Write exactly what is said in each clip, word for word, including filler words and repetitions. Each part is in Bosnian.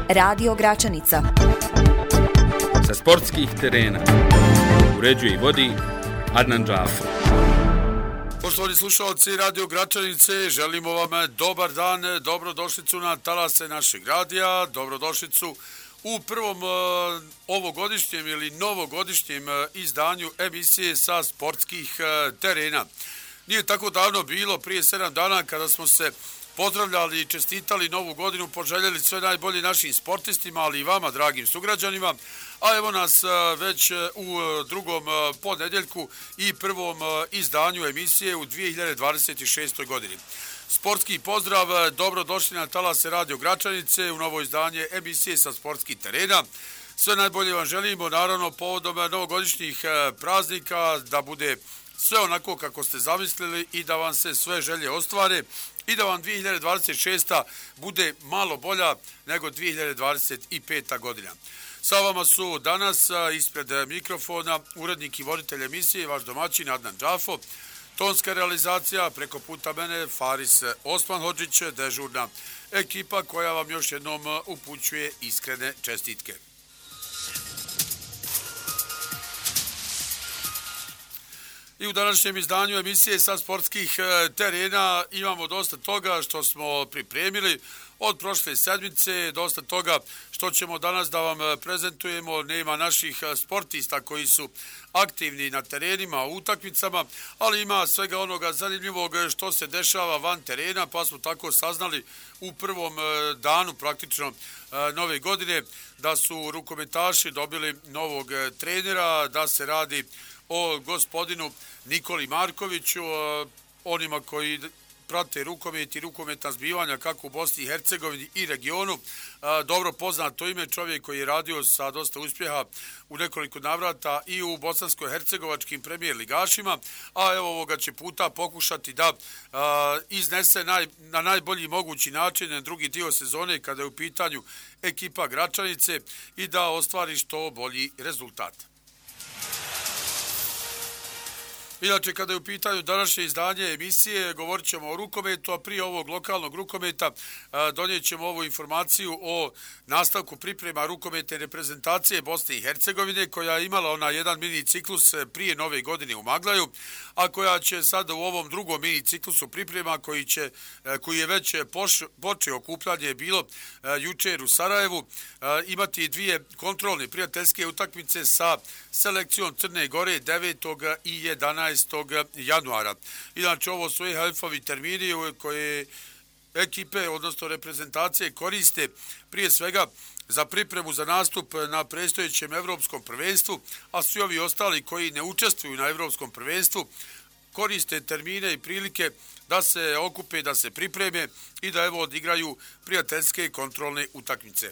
Radio Gračanica. Sa sportskih terena uređuje i vodi Adnan Džafo. Poštovani slušalci Radio Gračanice, želimo vam dobar dan, dobrodošlicu na talase našeg radija, dobrodošlicu u prvom uh, ovogodišnjem ili novogodišnjem uh, izdanju emisije sa sportskih uh, terena. Nije tako davno bilo, prije sedam dana, kada smo se pozdravljali i čestitali novu godinu, poželjeli sve najbolje našim sportistima, ali i vama, dragim sugrađanima. A evo nas već u drugom podnedjeljku i prvom izdanju emisije u dvije hiljade dvadeset šestoj godini. Sportski pozdrav, dobrodošli na talase Radio Gračanice u novo izdanje emisije sa sportskih terena. Sve najbolje vam želimo, naravno, povodom novogodišnjih praznika, da bude sve onako kako ste zamislili i da vam se sve želje ostvare i da vam dvije hiljade dvadeset šesta bude malo bolja nego dvije hiljade dvadeset peta godina. Sa vama su danas ispred mikrofona urednik i voditelj emisije, vaš domaćin Adnan Džafo, tonska realizacija preko puta mene Faris Osmanhodžić, dežurna ekipa koja vam još jednom upućuje iskrene čestitke. I u današnjem izdanju emisije sa sportskih terena imamo dosta toga što smo pripremili od prošle sedmice, dosta toga što ćemo danas da vam prezentujemo. Nema naših sportista koji su aktivni na terenima, u utakmicama, ali ima svega onoga zanimljivog što se dešava van terena, pa smo tako saznali u prvom danu praktično nove godine da su rukometaši dobili novog trenera, da se radi o gospodinu Nikoli Markoviću, onima koji prate rukomet i rukometna zbivanja kako u Bosni i Hercegovini i regionu. Dobro poznato ime, čovjek koji je radio sa dosta uspjeha u nekoliko navrata i u bosansko-hercegovačkim premijer ligašima, a evo ovoga će puta pokušati da iznese naj, na najbolji mogući način drugi dio sezone kada je u pitanju ekipa Gračanice i da ostvari što bolji rezultat. Inače, kada je u pitanju današnje izdanje emisije, govorit ćemo o rukometu, a prije ovog lokalnog rukometa donijet ćemo ovu informaciju o nastavku priprema rukometne reprezentacije Bosne i Hercegovine, koja je imala ona jedan mini ciklus prije nove godine u Maglaju, a koja će sada u ovom drugom mini ciklusu priprema, koji, će, koji je već poš, počeo okupljanje bilo jučer u Sarajevu, imati dvije kontrolne prijateljske utakmice sa selekcijom Crne Gore devetog i jedanaestog januara. Inače, ovo su E H F-ovi termini koje ekipe, odnosno reprezentacije, koriste prije svega za pripremu za nastup na predstojećem evropskom prvenstvu, a svi ovi ostali koji ne učestvuju na evropskom prvenstvu koriste termine i prilike da se okupe, da se pripreme i da evo odigraju prijateljske kontrolne utakmice.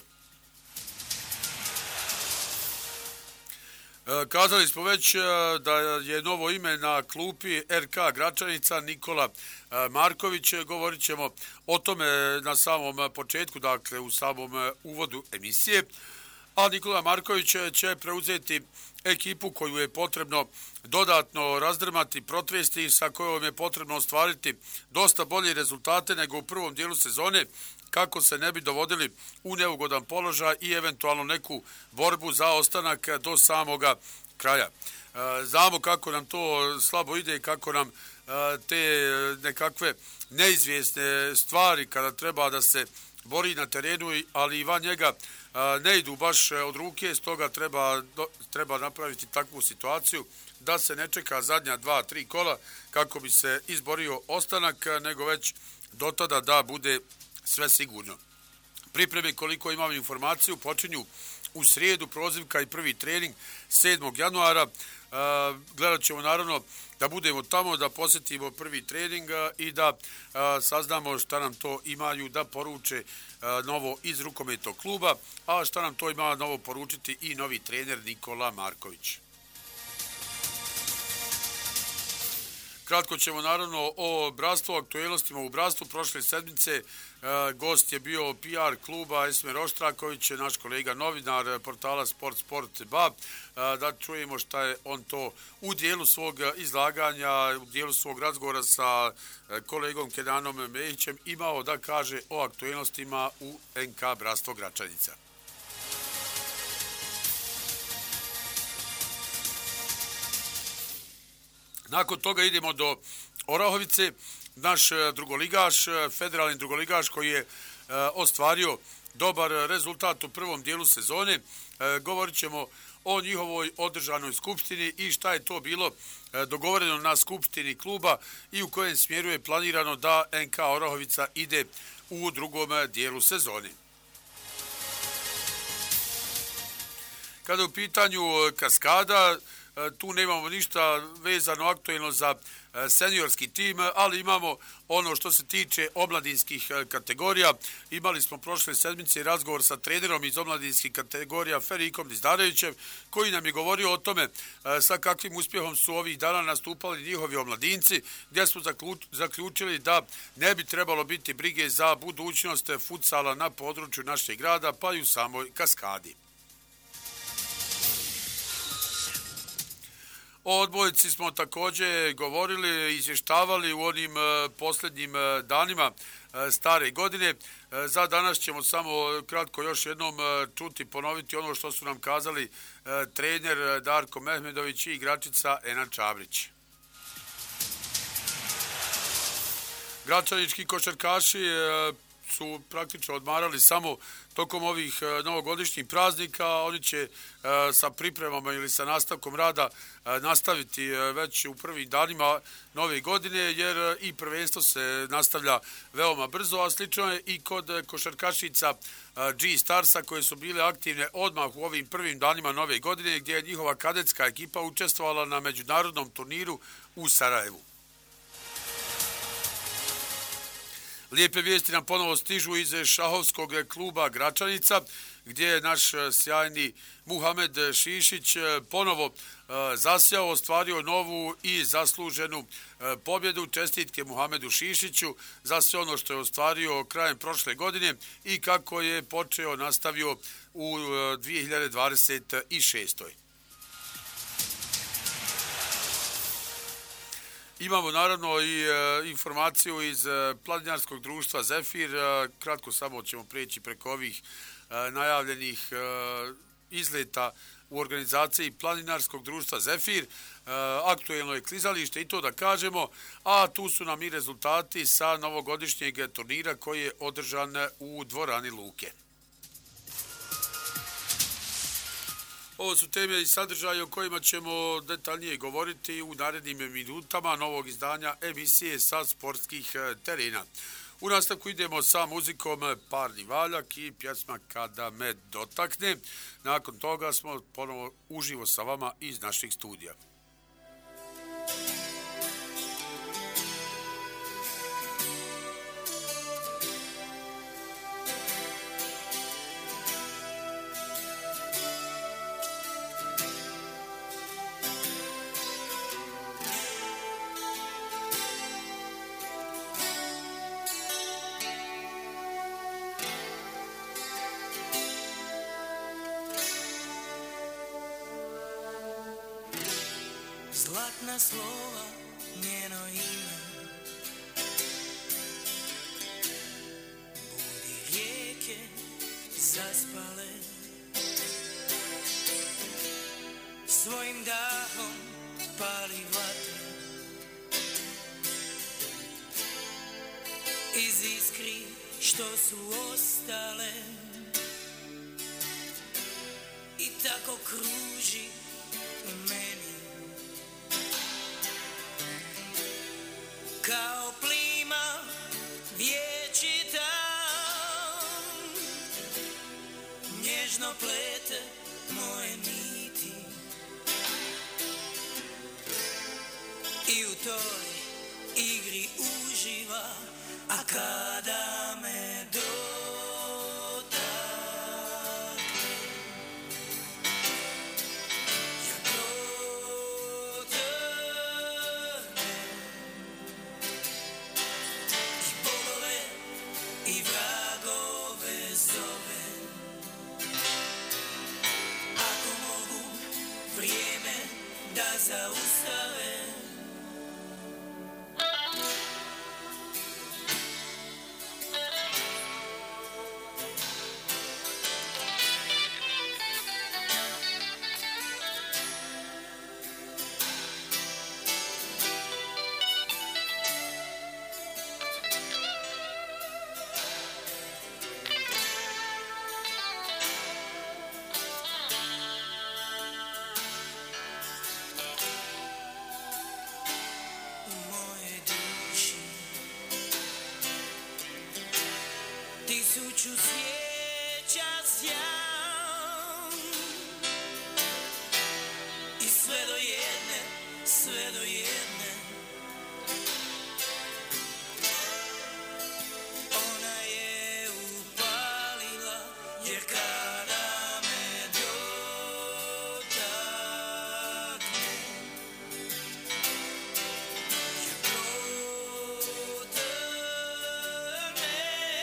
Kazali smo već da je novo ime na klupi R K Gračanica Nikola Marković. Govorit ćemo o tome na samom početku, dakle u samom uvodu emisije. A Nikola Marković će preuzeti ekipu koju je potrebno dodatno razdrmati, protresti, sa kojom je potrebno ostvariti dosta bolje rezultate nego u prvom dijelu sezone, kako se ne bi dovodili u neugodan položaj i eventualno neku borbu za ostanak do samoga kraja. Znamo kako nam to slabo ide i kako nam te nekakve neizvjesne stvari kada treba da se bori na terenu, ali i van njega ne idu baš od ruke, stoga treba, treba napraviti takvu situaciju da se ne čeka zadnja dva, tri kola kako bi se izborio ostanak, nego već do tada da bude sve sigurno. Pripreme, koliko imamo informaciju, počinju u srijedu, prozivka i prvi trening sedmog januara. Gledat ćemo naravno da budemo tamo, da posjetimo prvi trening i da saznamo šta nam to imaju da poruče novo iz rukometnog kluba, a šta nam to ima novo poručiti i novi trener Nikola Marković. Kratko ćemo naravno o bratstvu, aktuelnostima u bratstvu. Prošle sedmice gost je bio P R kluba Esmer Oštraković, naš kolega novinar portala Sport Sport Ba. Da čujemo šta je on to u dijelu svog izlaganja, u dijelu svog razgovora sa kolegom Kenanom Mehićem imao da kaže o aktuelnostima u N K Bratstvo Gračanica. Nakon toga idemo do Orahovice. Naš drugoligaš, federalni drugoligaš koji je ostvario dobar rezultat u prvom dijelu sezone. Govorit ćemo o njihovoj održanoj skupštini i šta je to bilo dogovoreno na skupštini kluba i u kojem smjeru je planirano da N K Orahovica ide u drugom dijelu sezone. Kada je u pitanju kaskada, tu nemamo ništa vezano aktuelno za seniorski tim, ali imamo ono što se tiče omladinskih kategorija. Imali smo prošle sedmice razgovor sa trenerom iz omladinskih kategorija Ferikom Dizdarevićem, koji nam je govorio o tome sa kakvim uspjehom su ovih dana nastupali njihovi omladinci, gdje smo zaključili da ne bi trebalo biti brige za budućnost futsala na području našeg grada, pa i u samoj kaskadi. O odbojci smo također govorili, izvještavali u onim posljednjim danima stare godine. Za danas ćemo samo kratko još jednom čuti, ponoviti ono što su nam kazali trener Darko Mehmedović i igračica Ena Čabrić. Gračanički košarkaši su praktično odmarali samo tokom ovih novogodišnjih praznika. Oni će sa pripremama ili sa nastavkom rada nastaviti već u prvim danima nove godine, jer i prvenstvo se nastavlja veoma brzo, a slično je i kod košarkašica G Starsa koje su bile aktivne odmah u ovim prvim danima nove godine, gdje je njihova kadetska ekipa učestvovala na međunarodnom turniru u Sarajevu. Lijepe vijesti nam ponovo stižu iz šahovskog kluba Gračanica, gdje je naš sjajni Muhamed Šišić ponovo zasjao, ostvario novu i zasluženu pobjedu. Čestitke Muhamedu Šišiću za sve ono što je ostvario krajem prošle godine i kako je počeo, nastavio u dvije hiljade dvadeset šestoj. Imamo naravno i e, informaciju iz e, planinarskog društva Zefir. E, kratko samo ćemo prijeći preko ovih e, najavljenih e, izleta u organizaciji planinarskog društva Zefir. E, aktuelno je klizalište i to da kažemo, a tu su nam i rezultati sa novogodišnjeg turnira koji je održan u dvorani Luke. Ovo su teme i sadržaje o kojima ćemo detaljnije govoriti u narednim minutama novog izdanja emisije sa sportskih terena. U nastavku idemo sa muzikom Parni valjak i pjesma Kada me dotakne. Nakon toga smo ponovo uživo sa vama iz naših studija. Zlatna slova, njeno ime, budi rijeke zaspale, svojim dahom pali vatre, iz iskri što su ostale, i tako kruži u meni. Kao plima vječita, nježno plete moje niti, i u toj igri uživa, a kada me dotakne, ja dotakne. tisuću svijeća sjam i sve do jedne, sve do jedne ona je upalila, jer kada me dotakne ja protrnem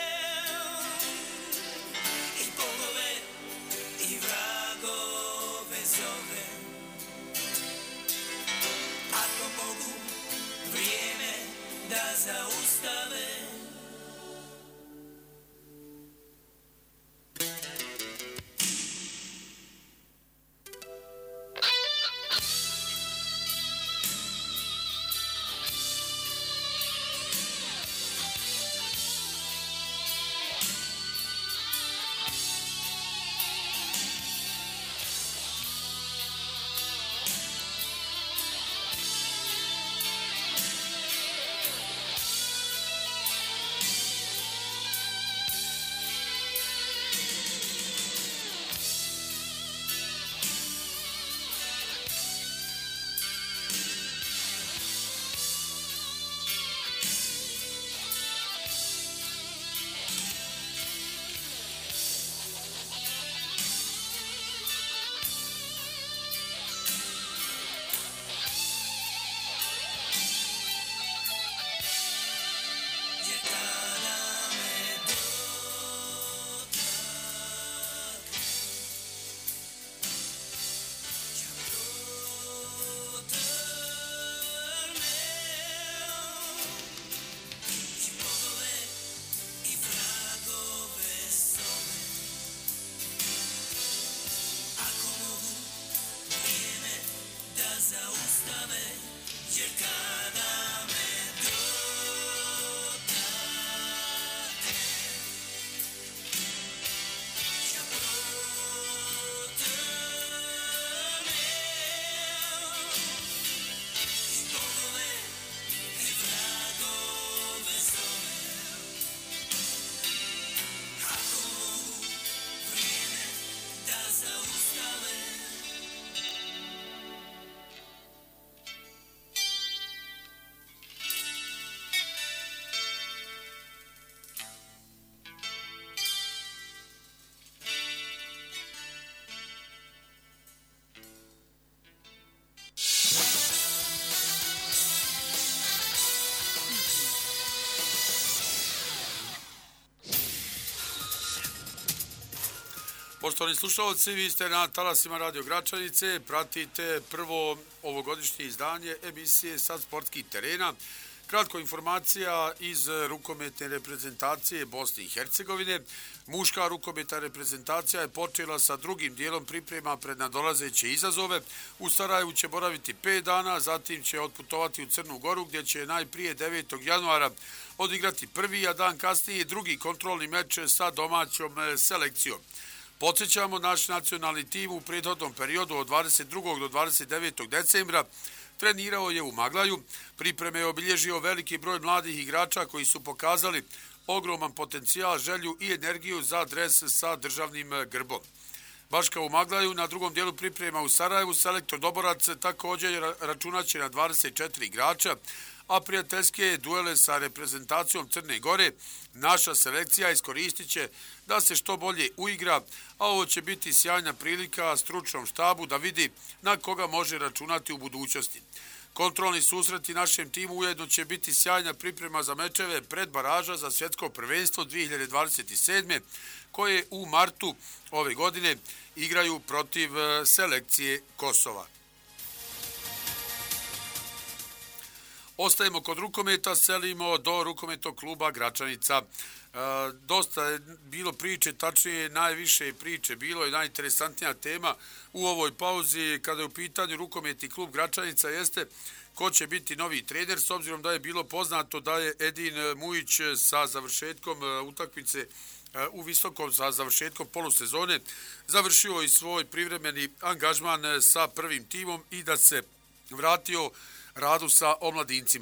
i bogove i vragove zove. Ako mogu vrijeme da zaustave, jer kada me dotakne ja protrnem i bogove i vragove zove. Ako mogu vrijeme da zaustave, jer kada me dotakne ja protrnem i bogove i vragove zove. Ako mogu vrijeme da zaustave, Poštovani slušalci, vi ste na talasima Radio Gračanice, pratite prvo ovogodišnje izdanje emisije Sa sportskih terena. Kratko informacija iz rukometne reprezentacije Bosne i Hercegovine. Muška rukometna reprezentacija je počela sa drugim dijelom priprema pred nadolazeće izazove. U Sarajevu će boraviti pet dana, zatim će otputovati u Crnu Goru gdje će najprije devetog januara odigrati prvi, a dan kasnije drugi kontrolni meč sa domaćom selekcijom. Podsjećamo, naš nacionalni tim u prethodnom periodu od dvadeset drugog do dvadeset devetog decembra trenirao je u Maglaju. Pripreme je obilježio veliki broj mladih igrača koji su pokazali ogroman potencijal, želju i energiju za dres sa državnim grbom. Baš kao u Maglaju, na drugom dijelu priprema u Sarajevu, selektor Doborac također računaće na dvadeset četiri igrača, a prijateljske duele sa reprezentacijom Crne Gore naša selekcija iskoristit će da se što bolje uigra, a ovo će biti sjajna prilika stručnom štabu da vidi na koga može računati u budućnosti. Kontrolni susreti našem timu ujedno će biti sjajna priprema za mečeve pred baraža za svjetsko prvenstvo dvije hiljade dvadeset sedme koje u martu ove godine igraju protiv selekcije Kosova. Ostajemo kod rukometa, selimo do rukometnog kluba Gračanica. E, dosta je bilo priče, tačnije najviše priče, bilo je najinteresantnija tema u ovoj pauzi kada je u pitanju rukometni klub Gračanica jeste ko će biti novi trener, s obzirom da je bilo poznato da je Edin Mujić sa završetkom utakmice u Visokom, sa završetkom polusezone završio i svoj privremeni angažman sa prvim timom i da se vratio radu sa omladincima.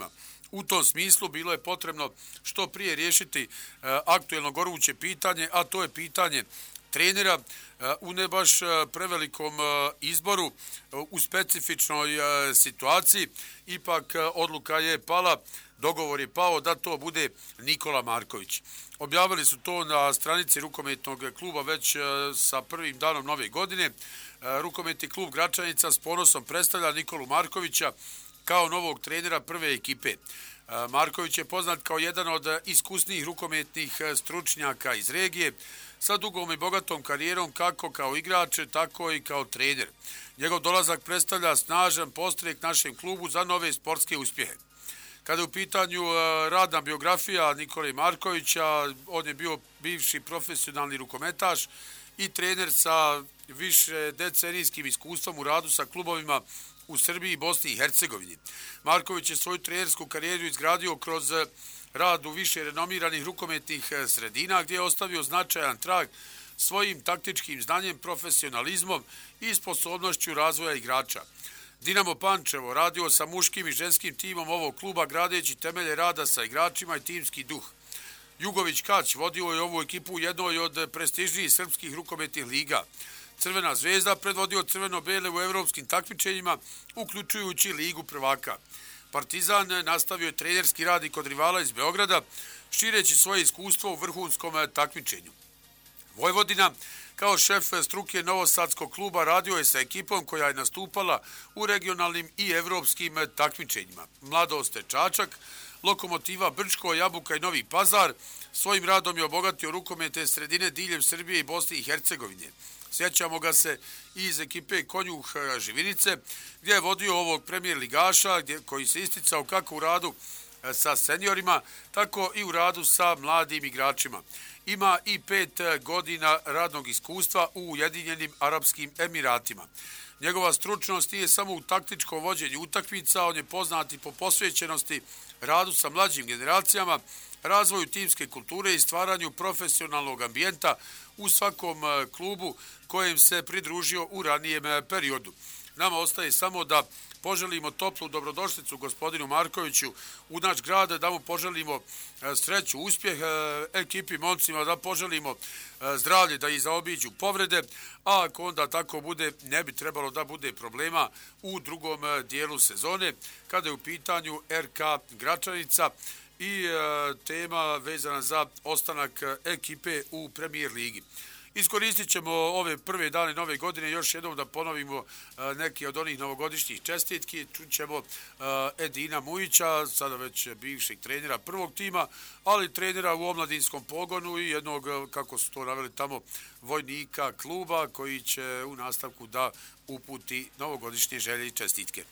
U tom smislu bilo je potrebno što prije riješiti aktuelno goruće pitanje, a to je pitanje trenera u ne baš prevelikom izboru u specifičnoj situaciji. Ipak odluka je pala, dogovor je pao da to bude Nikola Marković. Objavili su to na stranici rukometnog kluba već sa prvim danom nove godine. Rukometni klub Gračanica s ponosom predstavlja Nikolu Markovića kao novog trenera prve ekipe. Marković je poznat kao jedan od iskusnijih rukometnih stručnjaka iz regije sa dugom i bogatom karijerom kako kao igrač, tako i kao trener. Njegov dolazak predstavlja snažan podstrek našem klubu za nove sportske uspjehe. Kada je u pitanju radna biografija Nikole Markovića, on je bio bivši profesionalni rukometaš i trener sa više decenijskim iskustvom u radu sa klubovima u Srbiji i Bosni i Hercegovini. Marković je svoju trenersku karijeru izgradio kroz rad u više renomiranih rukometnih sredina gdje je ostavio značajan trag svojim taktičkim znanjem, profesionalizmom i sposobnošću razvoja igrača. Dinamo Pančevo radio sa muškim i ženskim timom ovog kluba gradeći temelje rada sa igračima i timski duh. Jugović Kać vodio je ovu ekipu u jednoj od prestižnijih srpskih rukometnih liga. Crvena zvezda predvodio crveno-bele u evropskim takmičenjima, uključujući Ligu prvaka. Partizan nastavio je trenerski rad i kod rivala iz Beograda, šireći svoje iskustvo u vrhunskom takmičenju. Vojvodina, kao šef struke Novosadskog kluba, radio je sa ekipom koja je nastupala u regionalnim i evropskim takmičenjima. Mladost Čačak, Lokomotiva Brčko, Jabuka i Novi Pazar svojim radom je obogatio rukomete sredine diljem Srbije i Bosne i Hercegovine. Sjećamo ga se i iz ekipe Konjuh Živinice, gdje je vodio ovog premijer ligaša, gdje, koji se isticao kako u radu sa seniorima, tako i u radu sa mladim igračima. Ima i pet godina radnog iskustva u Ujedinjenim Arapskim Emiratima. Njegova stručnost nije samo u taktičkom vođenju utakmica, on je poznat i po posvećenosti radu sa mlađim generacijama, razvoju timske kulture i stvaranju profesionalnog ambijenta u svakom klubu kojem se pridružio u ranijem periodu. Nama ostaje samo da poželimo toplu dobrodošlicu gospodinu Markoviću u naš grad, da mu poželimo sreću, uspjeh ekipi, momcima, da poželimo zdravlje, da ih zaobiđu povrede, a ako onda tako bude, ne bi trebalo da bude problema u drugom dijelu sezone, kada je u pitanju R K Gračanica i tema vezana za ostanak ekipe u Premijer ligi. Iskoristit ćemo ove prve dane nove godine još jednom da ponovimo neki od onih novogodišnjih čestitki. Čućemo Edina Mujića, sada već bivšeg trenera prvog tima, ali trenera u omladinskom pogonu i jednog, kako su to naveli tamo, vojnika kluba koji će u nastavku da uputi novogodišnje želje i čestitke.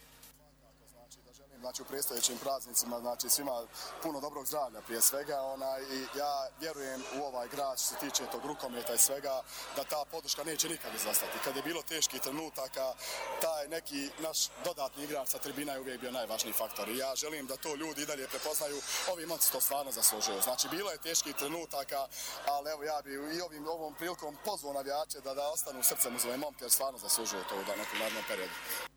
Znači u predstojećim praznicima, znači svima puno dobrog zdravlja prije svega, onaj, i ja vjerujem u ovaj grad što se tiče tog rukometa i svega, da ta podrška neće nikad izostati. Kad je bilo teških trenutaka, taj neki naš dodatni igrač sa tribina je uvijek bio najvažniji faktor i ja želim da to ljudi i dalje prepoznaju, ovi momci to stvarno zaslužuju. Znači bilo je teških trenutaka, ali evo ja bi i ovim ovom prilikom pozvao navijače da, da ostanu srcem uz ove momke jer stvarno zaslužuju to u nekom narednom periodu.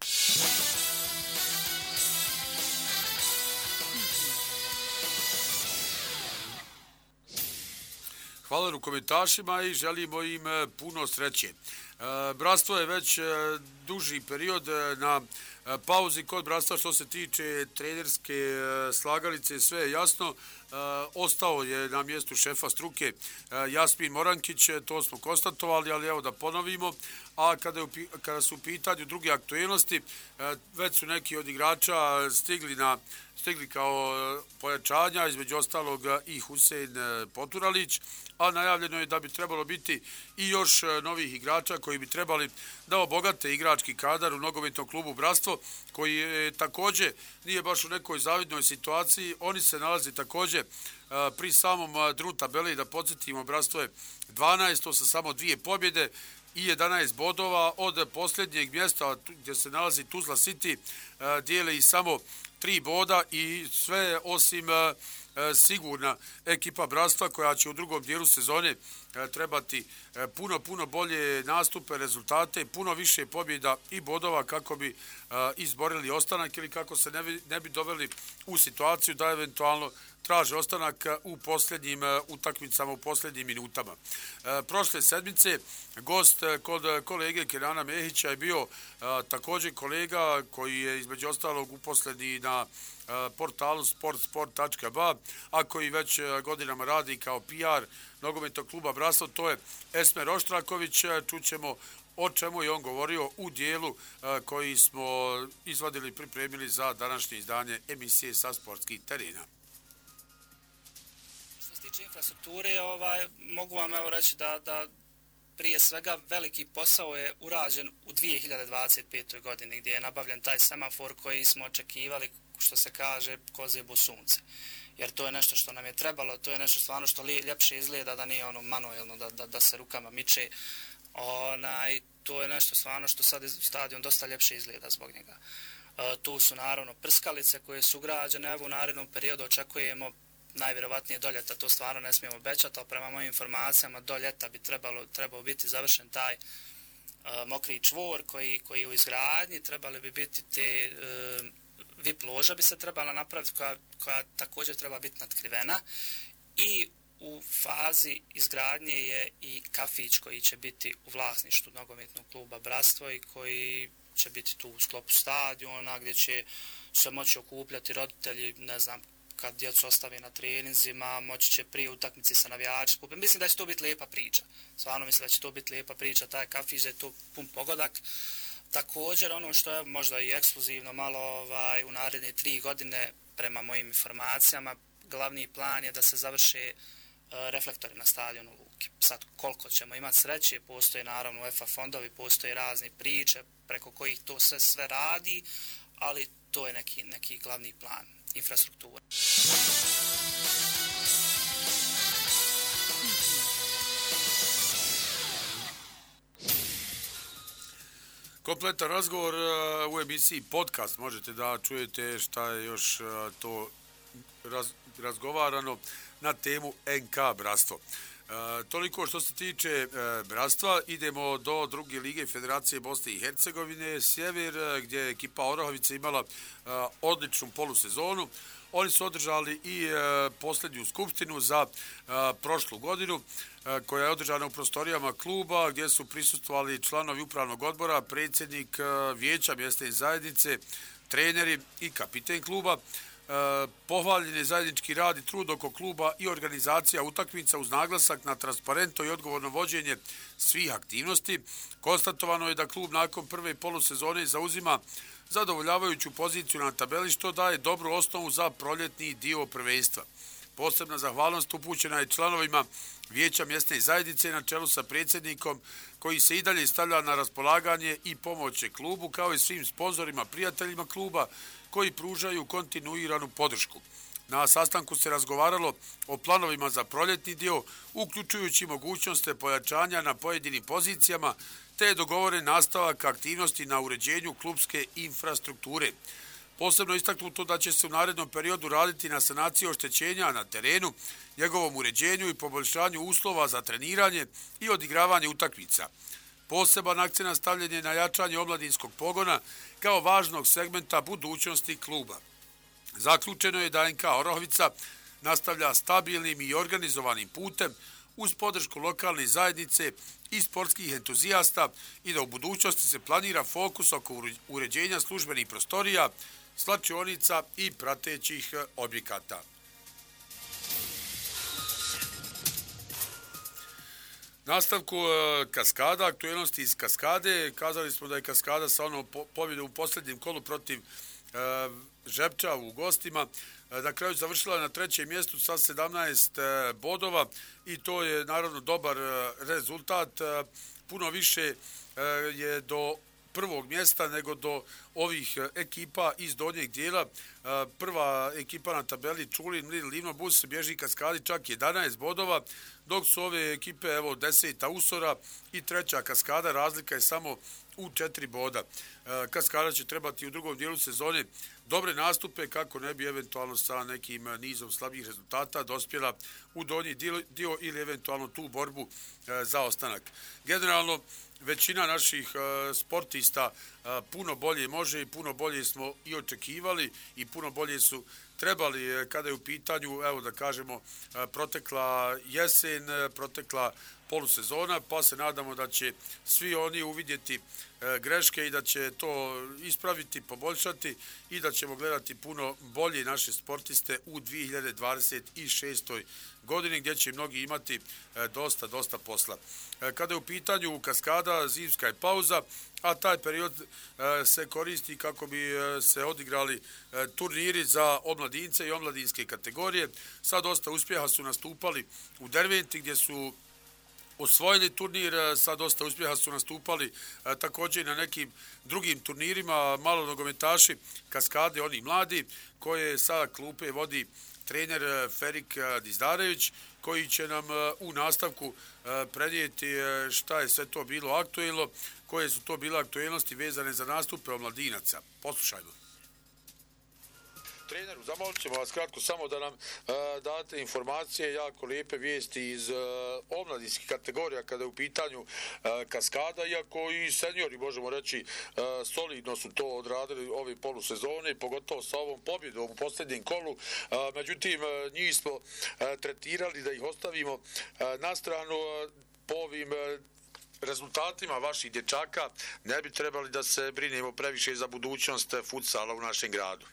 Hvala rukometašima i želimo im puno sreće. Bratstvo je već duži period na pauzi kod bratstva što se tiče trenerske slagalice, sve je jasno. Ostao je na mjestu šefa struke Jasmin Morankić, to smo konstatovali, ali evo da ponovimo. A kada, je, kada su u pitanju druge aktuelnosti, već su neki od igrača stigli na stigli kao pojačanja, između ostalog i Husein Poturalić, a najavljeno je da bi trebalo biti i još novih igrača koji bi trebali da obogate igrački kadar u nogometnom klubu Bratstvo, koji je, također nije baš u nekoj zavidnoj situaciji. Oni se nalazi također pri samom dnu tabeli, da podsjetimo, Bratstvo je dvanaesto sa samo dvije pobjede i jedanaest bodova od posljednjeg mjesta gdje se nalazi Tuzla City, dijele i samo tri boda i sve osim sigurna ekipa Bratstva koja će u drugom dijelu sezone trebati puno, puno bolje nastupe, rezultate, puno više pobjeda i bodova kako bi izborili ostanak ili kako se ne bi, ne bi doveli u situaciju da eventualno traže ostanak u posljednjim utakmicama, u posljednjim minutama. Prošle sedmice gost kod kolege Kenana Mehića je bio također kolega koji je između ostalog uposleni na portalu sport sport tačka ba, a koji već godinama radi kao P R nogometnog kluba Bratstvo, to je Esmer Oštraković. Čućemo o čemu je on govorio u dijelu koji smo izvadili i pripremili za današnje izdanje emisije sa sportskih terena. Što se tiče infrastrukture, ovaj, mogu vam evo reći da, da prije svega veliki posao je urađen u dvije hiljade dvadeset petoj godini gdje je nabavljen taj semafor koji smo očekivali, što se kaže, ko zjebu sunce. Jer to je nešto što nam je trebalo, to je nešto stvarno što ljepše izgleda, da nije ono manuelno, da, da, da se rukama miče. Onaj, to je nešto stvarno što sad stadion dosta ljepše izgleda zbog njega. E, tu su naravno prskalice koje su građene, evo u narednom periodu očekujemo najvjerovatnije do ljeta, to stvarno ne smijemo obećati, ali prema mojim informacijama do ljeta bi trebalo, trebao biti završen taj e, mokri čvor koji, koji je u izgradnji, trebali bi biti te e, V I P loža bi se trebala napraviti koja, koja također treba biti natkrivena i u fazi izgradnje je i kafić koji će biti u vlasništvu nogometnog kluba Bratstvo i koji će biti tu u sklopu stadiona gdje će se moći okupljati roditelji, ne znam, kad djecu ostavi na treninzima, moći će prije utakmici sa navijači skupiti. Mislim da će to biti lijepa priča. Stvarno mislim da će to biti lijepa priča, taj kafić je to pun pogodak. Također ono što je možda i ekskluzivno malo ovaj, u naredne tri godine prema mojim informacijama, glavni plan je da se završe uh, reflektori na stadionu Luke. Sad koliko ćemo imati sreće, postoje naravno U E F A fondovi, postoje razne priče preko kojih to sve sve radi, ali to je neki, neki glavni plan infrastrukture. Kompletan razgovor u emisiji podcast. Možete da čujete šta je još to raz, razgovarano na temu N K Bratstvo. E, toliko što se tiče e, Bratstva, idemo do druge lige Federacije Bosne i Hercegovine, Sjever, gdje je ekipa Orahovice imala e, odličnu polusezonu. Oni su održali i e, posljednju skupštinu za e, prošlu godinu, e, koja je održana u prostorijama kluba, gdje su prisustvovali članovi upravnog odbora, predsjednik e, vijeća mjesne zajednice, treneri i kapiten kluba. E, pohvaljen je zajednički rad i trud oko kluba i organizacija utakmica uz naglasak na transparentno i odgovorno vođenje svih aktivnosti. Konstatovano je da klub nakon prve polusezone zauzima zadovoljavajuću poziciju na tabeli, što daje dobru osnovu za proljetni dio prvenstva. Posebna zahvalnost upućena je članovima vijeća mjesne zajednice na čelu sa predsjednikom koji se i dalje stavlja na raspolaganje i pomoće klubu, kao i svim sponzorima, prijateljima kluba koji pružaju kontinuiranu podršku. Na sastanku se razgovaralo o planovima za proljetni dio, uključujući mogućnosti pojačanja na pojedinim pozicijama, te je dogovoren nastavak aktivnosti na uređenju klubske infrastrukture. Posebno istaknuto da će se u narednom periodu raditi na sanaciji oštećenja na terenu, njegovom uređenju i poboljšanju uslova za treniranje i odigravanje utakmica. Poseban akcent stavljen je na jačanje omladinskog pogona kao važnog segmenta budućnosti kluba. Zaključeno je da N K Orahovica nastavlja stabilnim i organizovanim putem uz podršku lokalne zajednice i sportskih entuzijasta i da u budućnosti se planira fokus oko uređenja službenih prostorija, slačionica i pratećih objekata. Nastavku Kaskada, aktuelnosti iz Kaskade, kazali smo da je Kaskada sa onom pobjedom u posljednjem kolu protiv e, Žepča u gostima na kraju završila na trećem mjestu sa sedamnaest bodova i to je naravno dobar rezultat. Puno više je do prvog mjesta nego do ovih ekipa iz donjeg dijela. Prva ekipa na tabeli Čulin, Mlin, Livnobus bježi Kaskadi čak jedanaest bodova, dok su ove ekipe evo deseta Usora i treća Kaskada, razlika je samo u četiri boda. Kaskada će trebati u drugom dijelu sezone dobre nastupe kako ne bi eventualno sa nekim nizom slabih rezultata dospjela u donji dio, dio ili eventualno tu borbu e, za ostanak. Generalno, većina naših e, sportista e, puno bolje može i puno bolje smo i očekivali i puno bolje su trebali e, kada je u pitanju, evo da kažemo, e, protekla jesen, e, protekla polusezona, pa se nadamo da će svi oni uvidjeti e, greške i da će to ispraviti, poboljšati i da ćemo gledati puno bolje naše sportiste u dvije hiljade dvadeset šestoj godini gdje će mnogi imati e, dosta, dosta posla. E, kada je u pitanju kaskada, zimska je pauza, a taj period e, se koristi kako bi e, se odigrali e, turniri za omladince i omladinske kategorije. Sad dosta uspjeha su nastupali u Derventi gdje su osvojili turnir, sa dosta uspjeha su nastupali a, također i na nekim drugim turnirima, malo nogometaši kaskade, oni mladi, koje sa klupe vodi trener Ferik Dizdarević, koji će nam u nastavku prenijeti šta je sve to bilo aktuelno, koje su to bile aktuelnosti vezane za nastupe omladinaca. Poslušajmo. Treneru, zamolit ćemo vas kratko samo da nam e, date informacije, jako lijepe vijesti iz e, omladinskih kategorija kada je u pitanju e, kaskada, iako i seniori, možemo reći, e, solidno su to odradili ove polusezone, pogotovo sa ovom pobjedom u posljednjem kolu. E, međutim, e, njih smo e, tretirali da ih ostavimo e, na stranu e, po ovim e, rezultatima vaših dječaka. Ne bi trebali da se brinemo previše za budućnost futsala u našem gradu.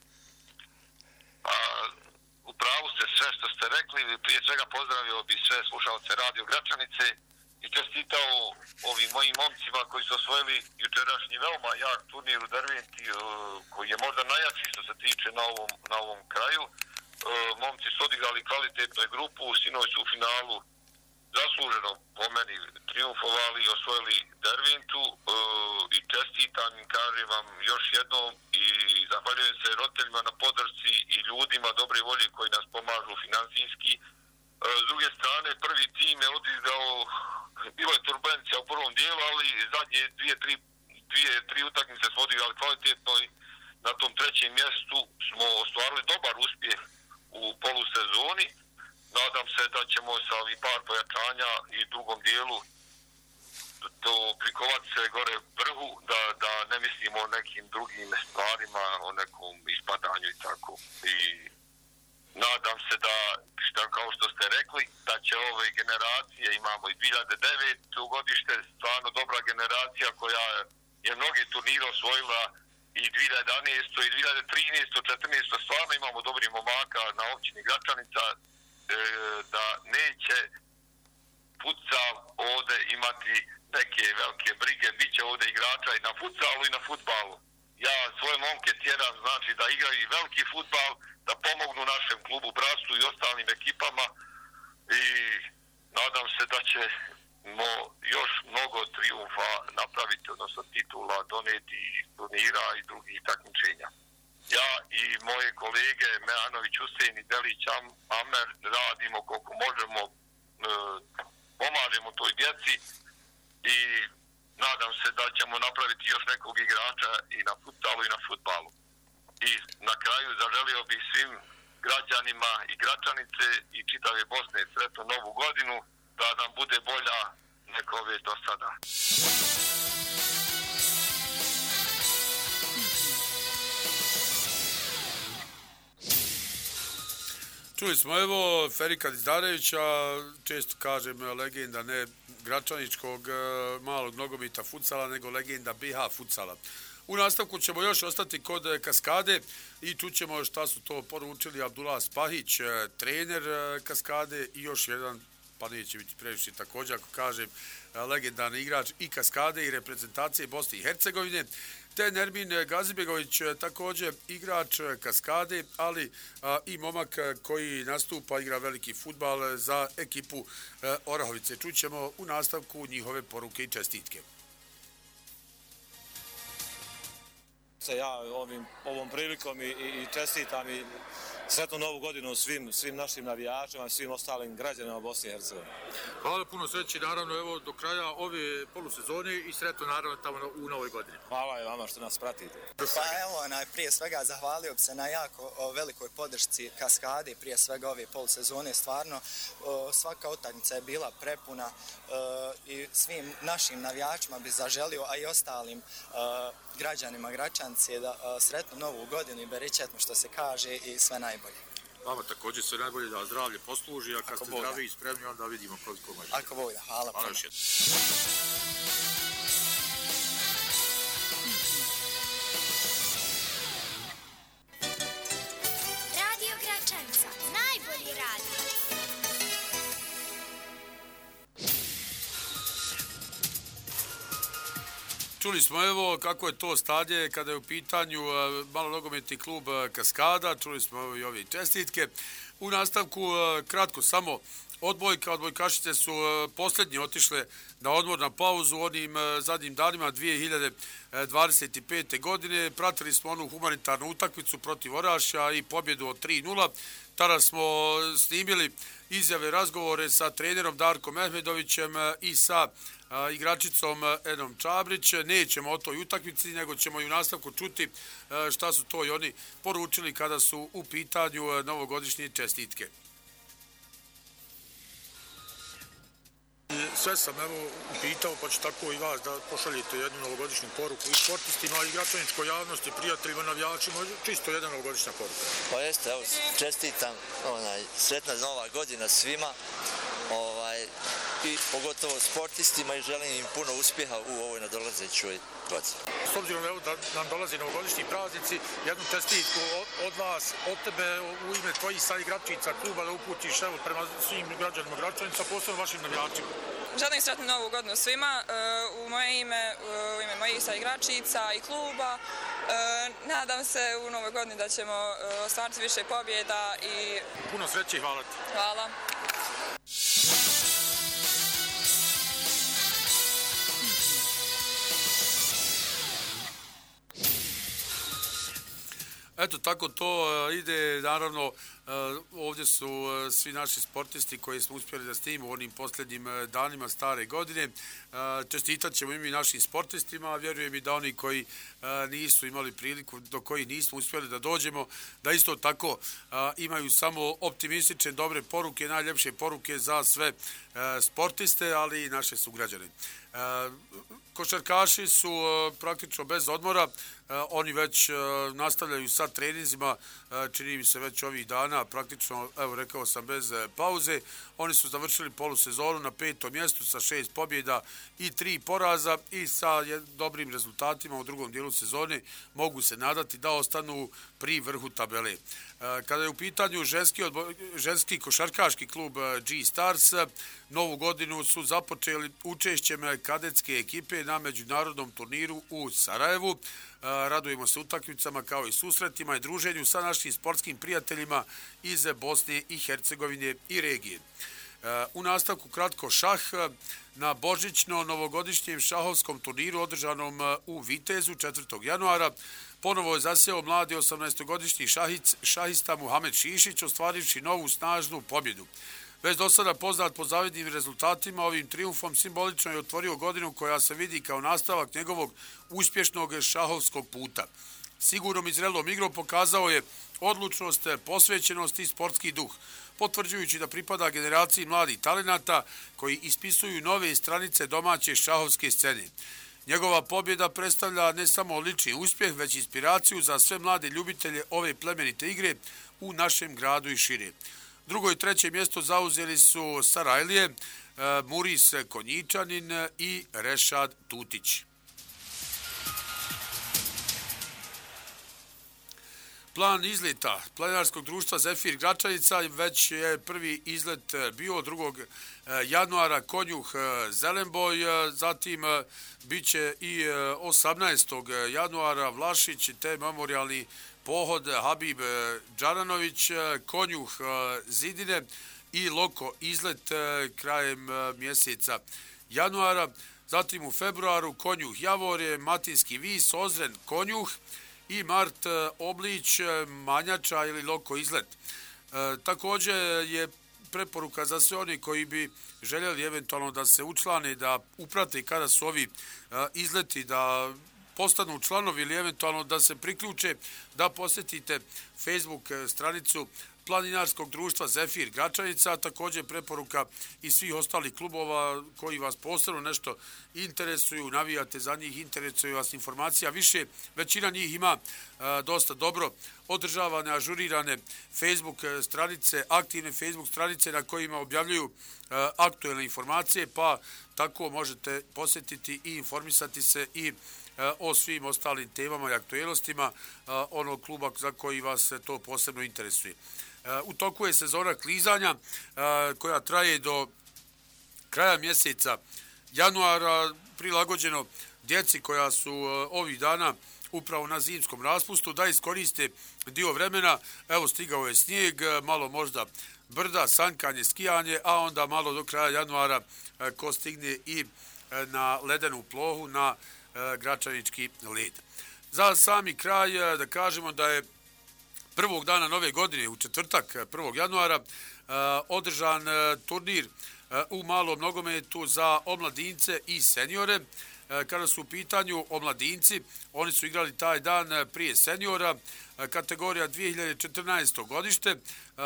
A, u pravu ste sve što ste rekli, prije svega pozdravio bi sve slušalce Radio Gračanice i čestitao ovim mojim momcima koji su osvojili jučerašnji veoma jak turnir u Derventi, koji je možda najjači što se tiče na ovom, na ovom kraju. Momci su odigrali kvalitetnu grupu, sinoć su u finalu zasluženo po meni triumfovali i osvojili Derventu i čestitam im, kažem vam još jednom i zahvaljujem se roditeljima na podršci i ljudima dobre volje koji nas pomažu finansijski. S druge strane, prvi tim je odigrao, bilo je turbulencija u prvom dijelu, ali zadnje dvije, tri, dvije, tri utakmice smo odigrali kvalitetno i na tom trećem mjestu smo ostvarili dobar uspjeh u polusezoni. Nadam se da ćemo sa ovih par pojačanja i drugom dijelu to prikovati se gore vrhu, da, da ne mislimo o nekim drugim stvarima, o nekom ispadanju i tako. I nadam se da, što, kao što ste rekli, da će ove generacije, imamo i dvije hiljade devete. godište, stvarno dobra generacija koja je mnoge turnire osvojila i dvije hiljade jedanaeste. i dvije hiljade trinaeste. četrnaeste. Stvarno imamo dobrih momaka na općini Gračanica, da neće futsal ovdje imati neke velike brige, bit će ovdje igrača i na futsalu i na futbalu. Ja svoje momke tjeram, znači da igraju i veliki futbal, da pomognu našem klubu Brastu i ostalim ekipama i nadam se da ćemo još mnogo triumfa napraviti, odnosno titula doneti iz turnira i drugih takmičenja. Ja i moje kolege Mehanović, Husein i Delić Amer radimo koliko možemo, e, pomažemo toj djeci i nadam se da ćemo napraviti još nekog igrača i na futsalu i na futbalu. I na kraju zaželio bih svim građanima i Gračanice i čitave Bosne sretnu novu godinu, da nam bude bolja nego ove do sada. Čuli smo evo Ferika Dizdarevića, često kažem legenda ne gračaničkog malog nogometa futsala, nego legenda B H futsala. U nastavku ćemo još ostati kod kaskade i čućemo šta su to poručili Abdullah Spahić, trener kaskade i još jedan, pa neće biti previše također ako kažem, legendarni igrač i kaskade i reprezentacije Bosne i Hercegovine, te Nermin Gazibegović, također igrač kaskade, ali a, i momak koji nastupa, igra veliki fudbal za ekipu a, Orahovice. Čućemo u nastavku njihove poruke i čestitke. Se ja ovim, ovom prilikom i, i čestitam i sretnu novu godinu svim, svim našim navijačima, svim ostalim građanima Bosne i Hercegovine. Hvala, puno sreći, naravno, evo, do kraja ove polusezone i sretno, naravno, tamo u novoj godini. Hvala i vama što nas pratite. Pa evo, onaj, prije svega zahvalio bi se na jako o, velikoj podršci Kaskade, prije svega ove polusezone, stvarno o, svaka utakmica je bila prepuna o, i svim našim navijačima bi zaželio, a i ostalim o, građanima Gračanice da o, sretnu novu godinu i beričetno što se kaže i sve najbolje. Vama također sve najbolje da zdravlje posluži, a kad Ako ste Boga. zdravi i spremni, onda vidimo koliko možete. Ako Bog da, hvala. Hvala puno. još jednom. Radio Gračanica, najbolji radio. Čuli smo evo kako je to stanje kada je u pitanju uh, malonogometni klub uh, Kaskada, čuli smo evo i ove čestitke. U nastavku uh, kratko samo odbojka, odbojkašice su uh, posljednje otišle na odmor na pauzu onim uh, zadnjim danima dvije hiljade dvadeset pete. godine. Pratili smo onu humanitarnu utakmicu protiv Orašja i pobjedu od tri nula. Tada smo snimili izjave, razgovore sa trenerom Darkom Mehmedovićem i sa a, igračicom Edom Čabrić. Nećemo o toj utakmici, nego ćemo i u nastavku čuti a, šta su to i oni poručili kada su u pitanju a, novogodišnje čestitke. Sve sam evo upitao, pa ću tako i vas da pošaljete jednu novogodišnju poruku i sportistima i gračaničkoj javnosti, prijateljima, navijačima, čisto jedna novogodišnja poruka. Pa jeste, evo, čestitam, onaj, sretna nova godina svima, ovaj, i pogotovo sportistima i želim im puno uspjeha u ovoj nadolazećoj godini. S obzirom evo, da nam dolazi novogodišnji praznici, jednu čestitku od, od vas, od tebe, u ime tvojih sa igračica kluba da uputiš evo, prema svim građanima Gračanica, posebno vašim navijačima. Želim sretnu novu godinu svima, u moje ime, u ime mojih sa igračica i kluba. Nadam se u novoj godini da ćemo ostvariti više pobjeda i... Puno sreće i hvala ti. Hvala. Eto, tako to ide, naravno, ovdje su svi naši sportisti koji smo uspjeli da snimimo u onim posljednjim danima stare godine. Čestitat ćemo im i našim sportistima, vjerujem i da oni koji nisu imali priliku, do kojih nismo uspjeli da dođemo, da isto tako imaju samo optimistične, dobre poruke, najljepše poruke za sve sportiste, ali i naše sugrađane. Košarkaši su praktično bez odmora, oni već nastavljaju sa treninzima, čini mi se već ovih dana, praktično, evo rekao sam, bez pauze. Oni su završili polusezonu na petom mjestu sa šest pobjeda i tri poraza i sa dobrim rezultatima u drugom dijelu sezone mogu se nadati da ostanu pri vrhu tabele. Kada je u pitanju ženski, odbo, ženski košarkaški klub G-Stars, novu godinu su započeli učešćem kadetske ekipe na međunarodnom turniru u Sarajevu. Radujemo se utakmicama kao i susretima i druženju sa našim sportskim prijateljima iz Bosne i Hercegovine i regije. U nastavku kratko šah na božićno-novogodišnjem šahovskom turniru održanom u Vitezu četvrtog januara. Ponovo je zaseo mladi osamnaestogodišnji šahic, šahista Muhamed Šišić, ostvarivši novu snažnu pobjedu. Već do sada poznat po zavidnim rezultatima, ovim triumfom simbolično je otvorio godinu koja se vidi kao nastavak njegovog uspješnog šahovskog puta. Sigurnom i zrelom igrom pokazao je odlučnost, posvećenost i sportski duh, potvrđujući da pripada generaciji mladih talenata koji ispisuju nove stranice domaće šahovske scene. Njegova pobjeda predstavlja ne samo lični uspjeh, već inspiraciju za sve mlade ljubitelje ove plemenite igre u našem gradu i šire. Drugo i treće mjesto zauzeli su Sarajlije, Muris Konjičanin i Rešad Tutić. Plan izleta planinarskog društva Zefir Gračanica već je prvi izlet bio drugog januara Konjuh Zelenboj, zatim bit će i osamnaestog januara Vlašić te memorijalni pohod Habib Džaranović, Konjuh Zidine i Loko izlet krajem mjeseca januara. Zatim u februaru Konjuh Javorje, Matinski Vis, Ozren Konjuh i Mart Oblić, Manjača ili Loko Izlet. Također je preporuka za sve oni koji bi željeli eventualno da se učlane, da uprate kada su ovi izleti, da postanu članovi ili eventualno da se priključe, da posjetite Facebook stranicu Planinarskog društva Zefir Gračanica, također preporuka i svih ostalih klubova koji vas posebno nešto interesuju, navijate za njih, interesuju vas informacija više. Većina njih ima a, dosta dobro održavane, ažurirane Facebook stranice, aktivne Facebook stranice na kojima objavljuju a, aktuelne informacije, pa tako možete posjetiti i informisati se i o svim ostalim temama i aktuelnostima onog kluba za koji vas to posebno interesuje. U toku je sezona klizanja koja traje do kraja mjeseca januara, prilagođeno djeci koja su ovih dana upravo na zimskom raspustu, da iskoriste dio vremena. Evo, stigao je snijeg, malo možda brda, sankanje, skijanje, a onda malo do kraja januara ko stigne i na ledenu plohu, na gračanički led. Za sami kraj da kažemo da je prvog dana nove godine, u četvrtak prvog januara, održan turnir u malom nogometu za omladince i seniore. Kada su u pitanju omladinci, oni su igrali taj dan prije seniora, kategorija dvije hiljade četrnaesto. godište.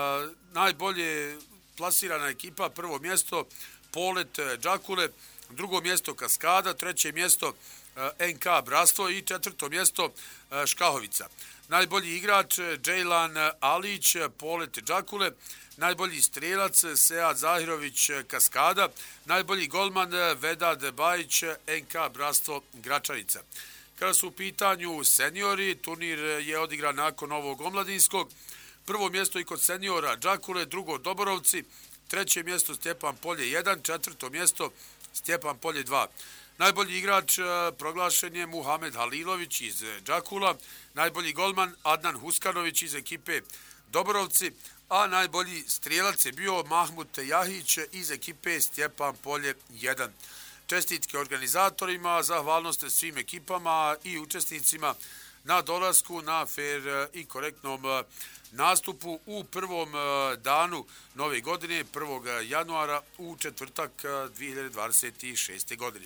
Najbolje plasirana ekipa, prvo mjesto Polet Đakule, drugo mjesto Kaskada, treće mjesto en ka Bratstvo i četvrto mjesto Škahovica. Najbolji igrač Džejlan Alić, Polet Đakule, najbolji strelac Sead Zahirović, Kaskada, najbolji golman Vedad Bajić, en ka Bratstvo Gračanica. Kada su u pitanju seniori, turnir je odigran nakon ovog omladinskog. Prvo mjesto i kod seniora Đakule, drugo Doborovci, treće mjesto Stjepan Polje jedan, četvrto mjesto Stjepan Polje dva. Najbolji igrač proglašen je Muhamed Halilović iz Đakula, najbolji golman Adnan Huskanović iz ekipe Doborovci, a najbolji strijelac je bio Mahmut Jahić iz ekipe Stjepan Polje jedan. Čestitke organizatorima, zahvalnost svim ekipama i učesnicima na dolasku na fer i korektnom nastupu u prvom danu nove godine, prvog januara u četvrtak dvije hiljade dvadeset šeste. godine.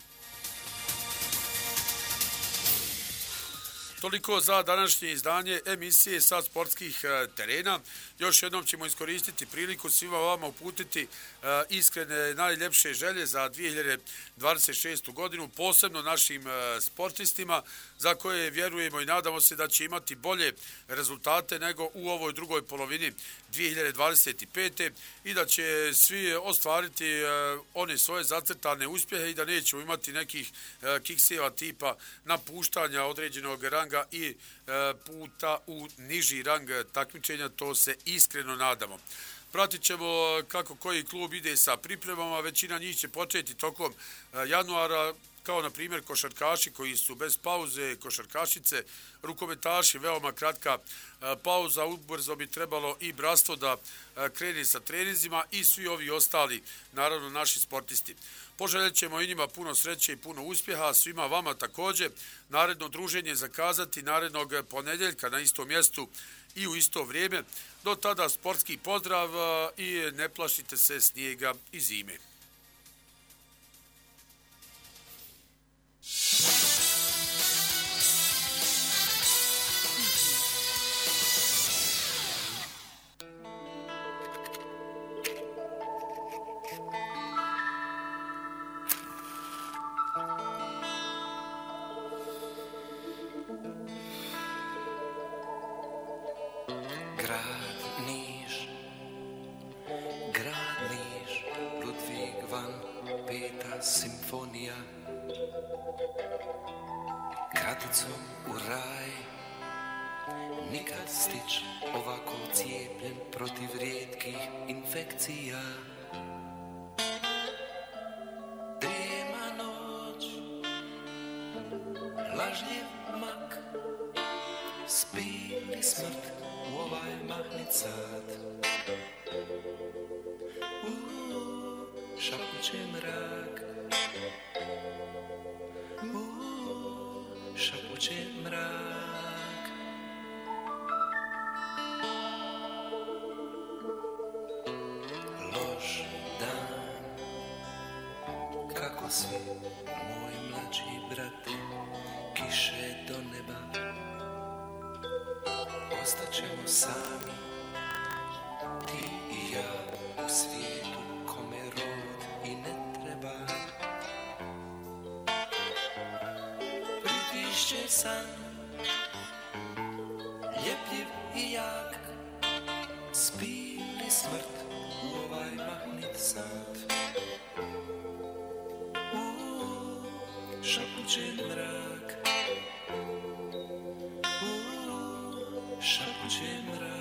Toliko za današnje izdanje emisije sa sportskih terena. Još jednom ćemo iskoristiti priliku svima vama uputiti iskrene najljepše želje za dvije hiljade dvadeset šestu. godinu, posebno našim sportistima za koje vjerujemo i nadamo se da će imati bolje rezultate nego u ovoj drugoj polovini dvije hiljade dvadeset pete. i da će svi ostvariti one svoje zacrtane uspjehe i da nećemo imati nekih kikseva tipa napuštanja određenog ranga i puta u niži rang takmičenja, to se iskreno nadamo. Pratit ćemo kako koji klub ide sa pripremama, većina njih će početi tokom januara, kao na primjer košarkaši koji su bez pauze, košarkašice, rukometaši, veoma kratka pauza, ubrzo bi trebalo i Bratstvo da krene sa treninzima i svi ovi ostali, naravno naši sportisti. Poželjet ćemo i njima puno sreće i puno uspjeha, svima vama također. Naredno druženje zakazati narednog ponedjeljka na istom mjestu i u isto vrijeme. Do tada sportski pozdrav i ne plašite se snijega i zime. Kraticom u raj, nikad stić ovako cijepljen protiv rijetkih infekcija. Drema noć, lažljiv mak, spi li smrt u ovaj mahnit sad? Uuu, šapuće mrak, uuu, šapuće mrak. svi, moj mlađi brate, kiše do neba. Ostaćemo sami, ti i ja u svijetu kome rod i ne treba. Pritišće san, ljepljiv i jak, spi li smrt u ovaj mahnit sat. Uuu, šapuće mrak, uuu, šapuće mrak.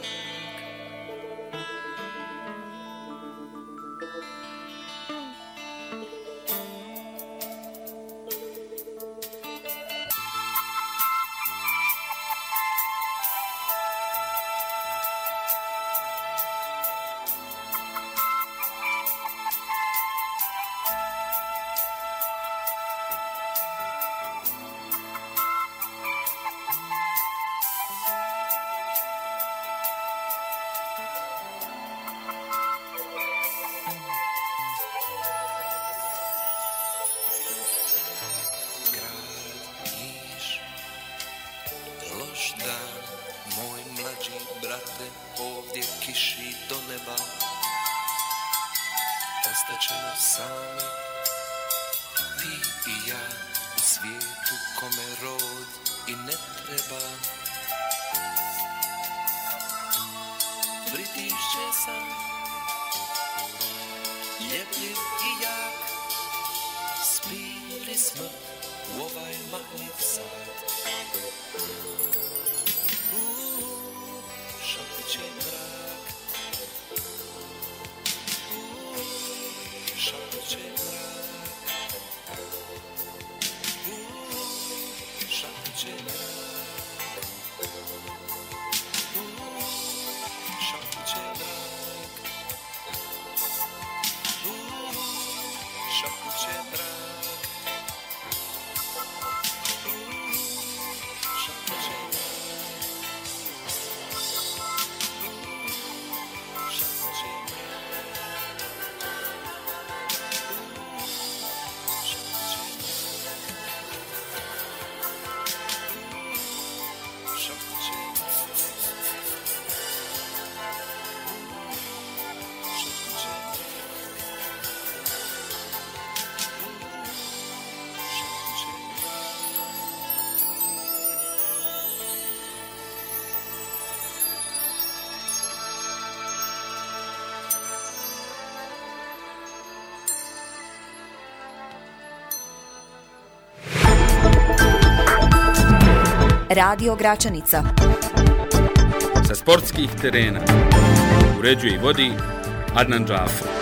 Ostaćemo sami, ti i ja u svijetu kome rod i ne treba. Pritišće sam, ljepljiv i jak, spi li smrt u ovaj mahnit sat. Uuu, šapuće mrak, šapuće mrak, uuu, šapuće mrak, uuu, šapuće mrak, uuu, šapuće mrak, uuu, šapuće mrak. Radio Gračanica. Sa sportskih terena uređuje i vodi Adnan Džafar.